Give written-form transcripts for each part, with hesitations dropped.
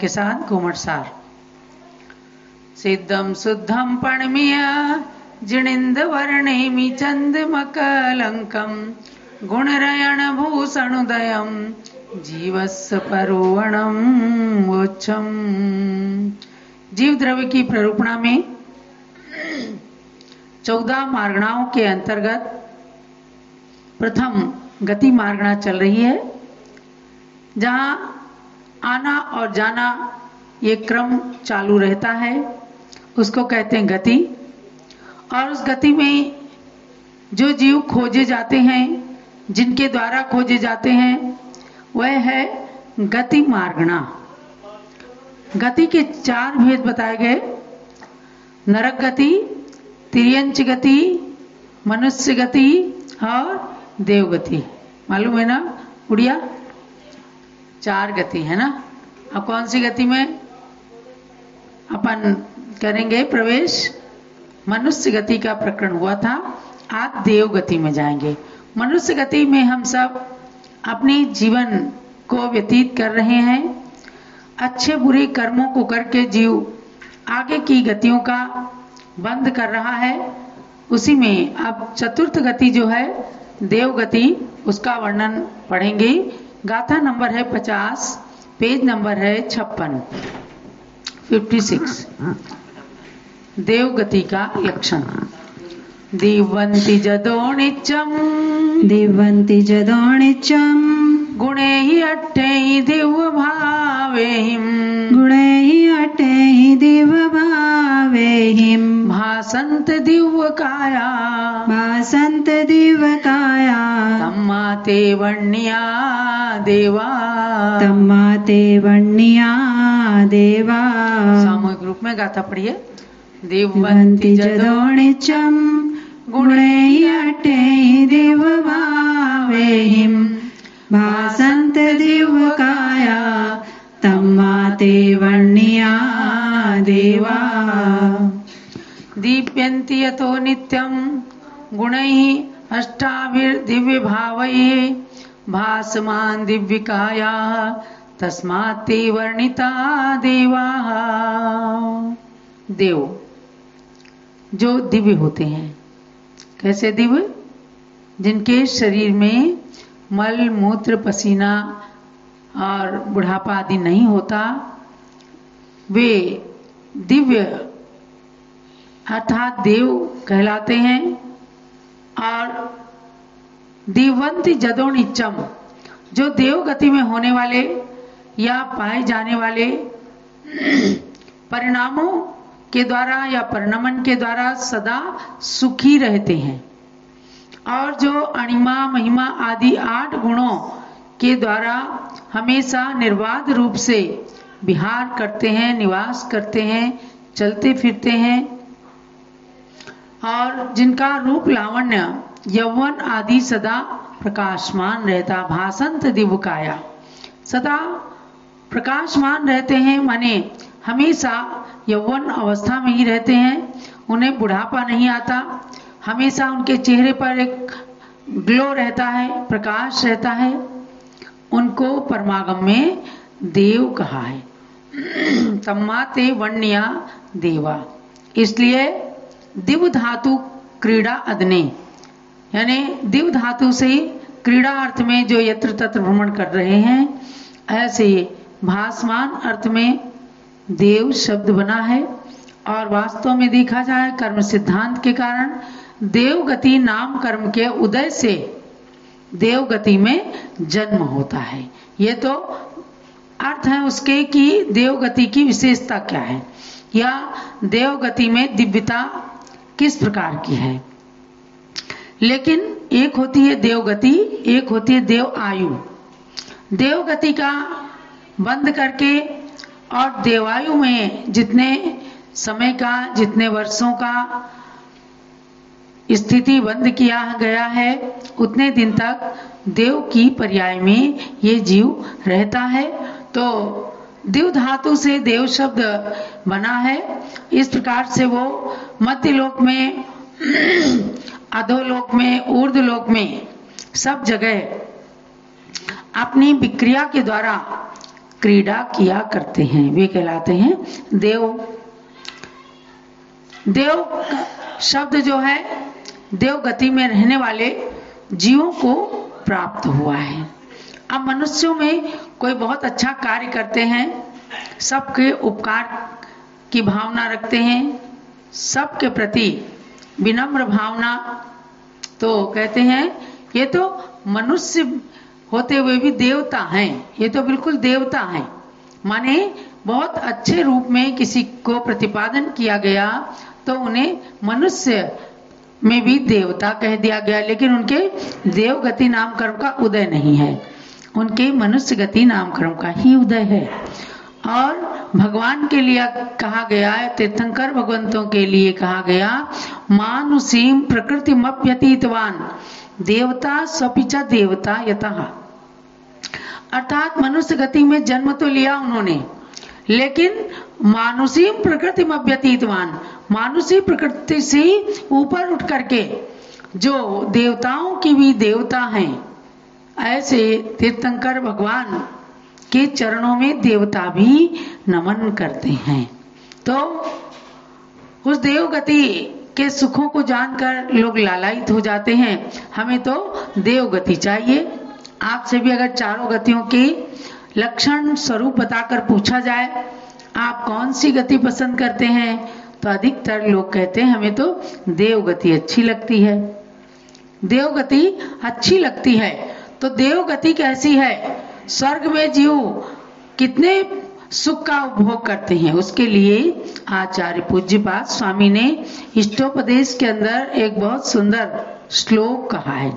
के साथ घुमटसार। सिद्धम शुद्धम पणमिय जिणिंद वर्णेमि चंदमकलंकम गुणरयण भूषणुदयम जीवस्य परोवणम मोक्षम। जीव द्रव्य की प्ररूपणा में 14 मार्गणाओं के अंतर्गत प्रथम गति मार्गणा चल रही है, जहां आना और जाना ये क्रम चालू रहता है, उसको कहते हैं गति। और उस गति में जो जीव खोजे जाते हैं, जिनके द्वारा खोजे जाते हैं, वह है गति मार्गणा। गति के 4 भेद बताए गए: नरक गति, तिर्यंच गति, मनुष्य गति और देव गति। मालूम है ना उड़िया? 4 गति है ना। अब कौन सी गति में अपन करेंगे प्रवेश? मनुष्य गति का प्रकरण हुआ था, आज देव गति में जाएंगे। मनुष्य गति में हम सब अपने जीवन को व्यतीत कर रहे हैं। अच्छे बुरे कर्मों को करके जीव आगे की गतियों का बंद कर रहा है। उसी में अब चतुर्थ गति जो है देव गति, उसका वर्णन पढ़ेंगे। गाथा नंबर है 50, पेज नंबर है 56। देव गति का लक्षण: दिवंति जदोनिचम गुणे ही अट्टे ही दिव्य भावेहिम भासंत दिव्य काया तम्माते वर्ण्या देवा। सामूहिक रूप में गाथा पढ़िए। दिवंति जदोनिचम गुणे अटे दिव्य भावेहिम भासंत दिव्य काया तम्माते वर्ण्या देवा। दीप्यन्ति यतो नित्यं गुणैः अष्टाभिर्दिव्य भावैः भासमान दिव्य काया तस्मात् ते वर्णिता देवाः। देव जो दिव्य होते हैं। कैसे दिव्य? जिनके शरीर में मल मूत्र पसीना और बुढ़ापा आदि नहीं होता, वे दिव्य अर्थात देव कहलाते हैं। और दिवंति जदोनिचम जो देव गति में होने वाले या पाए जाने वाले परिणामों के द्वारा या परिणमन के द्वारा सदा सुखी रहते हैं। और जो अणिमा महिमा आदि 8 गुणों के द्वारा हमेशा निर्बाध रूप से विहार करते हैं, निवास करते हैं, चलते फिरते हैं, और जिनका रूप लावण्य यौवन आदि सदा प्रकाशमान रहता। भासंत दिव्य काया सदा प्रकाशमान रहते हैं, माने हमेशा यौवन अवस्था में ही रहते हैं, उन्हें बुढ़ापा नहीं आता। हमेशा उनके चेहरे पर एक ग्लो रहता है, प्रकाश रहता है। उनको परमागम में देव कहा है। तम्माते वर्ण्या देवा। इसलिए दिव्य धातु क्रीड़ा अदने, यानी दिव्य धातु से क्रीड़ा अर्थ में जो यत्र तत्र भ्रमण कर रहे हैं, ऐसे भासमान अर्थ में देव शब्द बना है। और वास्तव में देखा जाए कर्म सिद्धांत के कारण देव गति नाम कर्म के उदय से देव गति में जन्म होता है। ये तो अर्थ है उसके कि देव गति की विशेषता क्या है, या देव गति में दिव्यता किस प्रकार की है। लेकिन एक होती है देव गति, एक होती है देव आयु। देव गति का बंद करके और देवायु में जितने समय का, जितने वर्षों का स्थिति बंद किया गया है, उतने दिन तक देव की पर्याय में ये जीव रहता है। तो दिव धातु से देव शब्द बना है। इस प्रकार से वो मध्य लोक में, अधोलोक में, ऊर्ध्वलोक में सब जगह अपनी विक्रिया के द्वारा क्रीड़ा किया करते हैं, वे कहलाते हैं देव। देव शब्द जो है देव गति में रहने वाले जीवों को प्राप्त हुआ है। अब मनुष्यों में कोई बहुत अच्छा कार्य करते हैं, सबके उपकार की भावना रखते हैं, सबके प्रति विनम्र भावना, तो कहते हैं ये तो मनुष्य होते हुए भी देवता हैं, ये तो बिल्कुल देवता हैं। माने बहुत अच्छे रूप में किसी को प्रतिपादन किया गया तो उन्हें मनुष्य में भी देवता कह दिया गया, लेकिन उनके देवगति नाम कर्म का उदय नहीं है, उनके मनुष्य गति नाम कर्म का ही उदय है। और भगवान के लिए कहा गया है, तीर्थंकर भगवंतों के लिए कहा गया, मानुषीम प्रकृतिमप्यतीतवान देवता स्वपिचा देवता यतः। अर्थात मनुष्य गति में जन्म तो लिया उन्होंने, लेकिन मानुषीम प्रकृतिमप्यतीतवान, मानुषी प्रकृति से ऊपर उठ करके जो देवताओं की भी देवता हैं, ऐसे तीर्थंकर भगवान के चरणों में देवता भी नमन करते हैं। तो उस देवगति के सुखों को जानकर लोग लालायित हो जाते हैं। हमें तो देवगति चाहिए। आपसे भी अगर चारों गतियों के लक्षण स्वरूप बताकर पूछा जाए आप कौन सी गति पसंद करते हैं, तो अधिकतर लोग कहते हैं हमें तो देवगति अच्छी लगती है, देवगति अच्छी लगती है। तो देवगति कैसी है? स्वर्ग में जीव कितने सुख का उपभोग करते हैं, उसके लिए आचार्य पूज्यपाद स्वामी ने इष्टोपदेश के अंदर एक बहुत सुंदर श्लोक कहा है।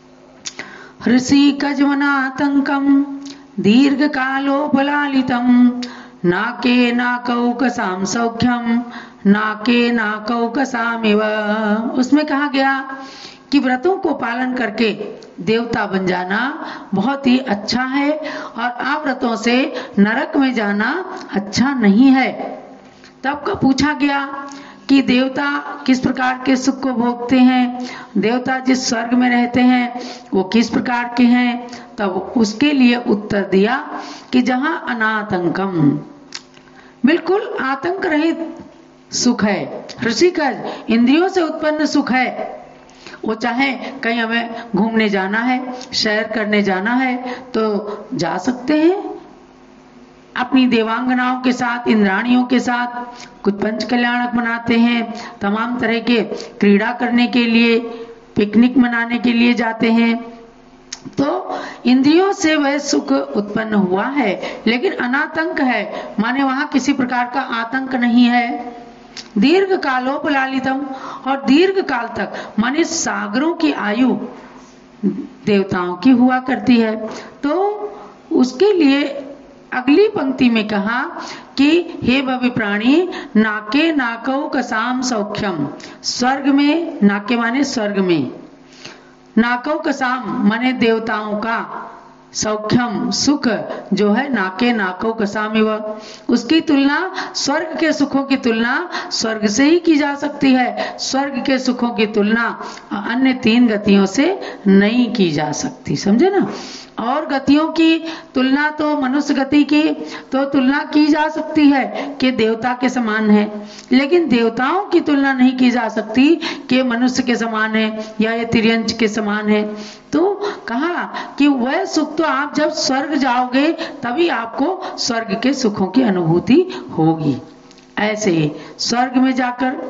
ऋषिकजवनातंकम दीर्घ कालोपलालितम नाके नाकौकसाम सौख्यम नाके नाकौकसामिव। उसमें कहा गया कि व्रतों को पालन करके देवता बन जाना बहुत ही अच्छा है और अव्रतों से नरक में जाना अच्छा नहीं है। तब का पूछा गया कि देवता किस प्रकार के सुख को भोगते हैं, देवता जिस स्वर्ग में रहते हैं वो किस प्रकार के हैं, तब उसके लिए उत्तर दिया कि जहां अनातंकम, बिल्कुल आतंक रहित सुख है। ऋषिकज इंद्रियों से उत्पन्न सुख है। वो चाहे कहीं हमें घूमने जाना है, सैर करने जाना है तो जा सकते हैं, अपनी देवांगनाओं के साथ, इंद्राणियों के साथ कुछ पंच कल्याणक मनाते हैं, तमाम तरह के क्रीड़ा करने के लिए, पिकनिक मनाने के लिए जाते हैं। तो इंद्रियों से वह सुख उत्पन्न हुआ है, लेकिन अनातंक है, माने वहां किसी प्रकार का आतंक नहीं है। दीर्घ कालोपलालितम, और दीर्घ काल तक माने सागरों की आयु देवताओं की हुआ करती है। तो उसके लिए अगली पंक्ति में कहा कि हे भव्य प्राणी, नाके नाकौ कसाम सौख्यम, स्वर्ग में, नाके माने स्वर्ग में, नाकौ कसाम माने देवताओं का, सौख्यम सुख जो है, नाके नाकौ कसामिव, उसकी तुलना स्वर्ग के सुखों की तुलना स्वर्ग से ही की जा सकती है। स्वर्ग के सुखों की तुलना अन्य तीन गतियों से नहीं की जा सकती, समझे ना। और गतियों की तुलना तो मनुष्य गति की तो तुलना की जा सकती है कि देवता के समान है, लेकिन देवताओं की तुलना नहीं की जा सकती कि मनुष्य के समान है या ये तिर्यंच के समान है। तो कहा कि वह सुख तो आप जब स्वर्ग जाओगे तभी आपको स्वर्ग के सुखों की अनुभूति होगी। ऐसे स्वर्ग में जाकर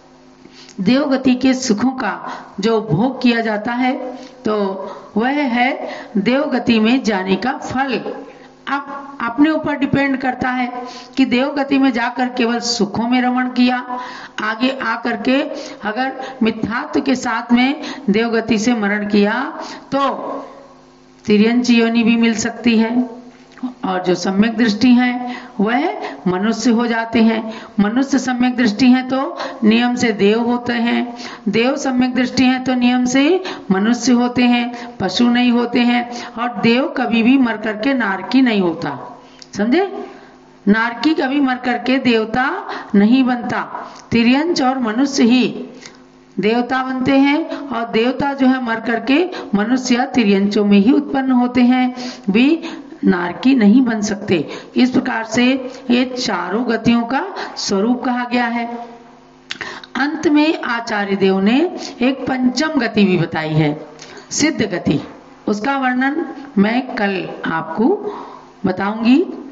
देवगति के सुखों का जो भोग किया जाता है तो वह है देवगति में जाने का फल। अब अपने ऊपर डिपेंड करता है कि देवगति में जाकर केवल सुखों में रमण किया, आगे आकर के अगर मिथ्यात्व के साथ में देवगति से मरण किया तो तिर्यंच योनि भी मिल सकती है, और जो सम्यक दृष्टि है वह मनुष्य हो जाते हैं। मनुष्य सम्यक दृष्टि है तो नियम से देव होते हैं, देव सम्यक दृष्टि है तो नियम से मनुष्य होते हैं, पशु नहीं होते हैं। और देव कभी भी मर करके नारकी नहीं होता, समझे, नारकी कभी मर करके देवता नहीं बनता। तिर्यंच और मनुष्य ही देवता बनते हैं, और देवता जो है मर करके मनुष्य या तिर्यंचों में ही उत्पन्न होते हैं। भी नारकी नहीं बन सकते। इस प्रकार से ये चारों गतियों का स्वरूप कहा गया है। अंत में आचार्य देव ने एक पंचम गति भी बताई है, सिद्ध गति। उसका वर्णन मैं कल आपको बताऊंगी।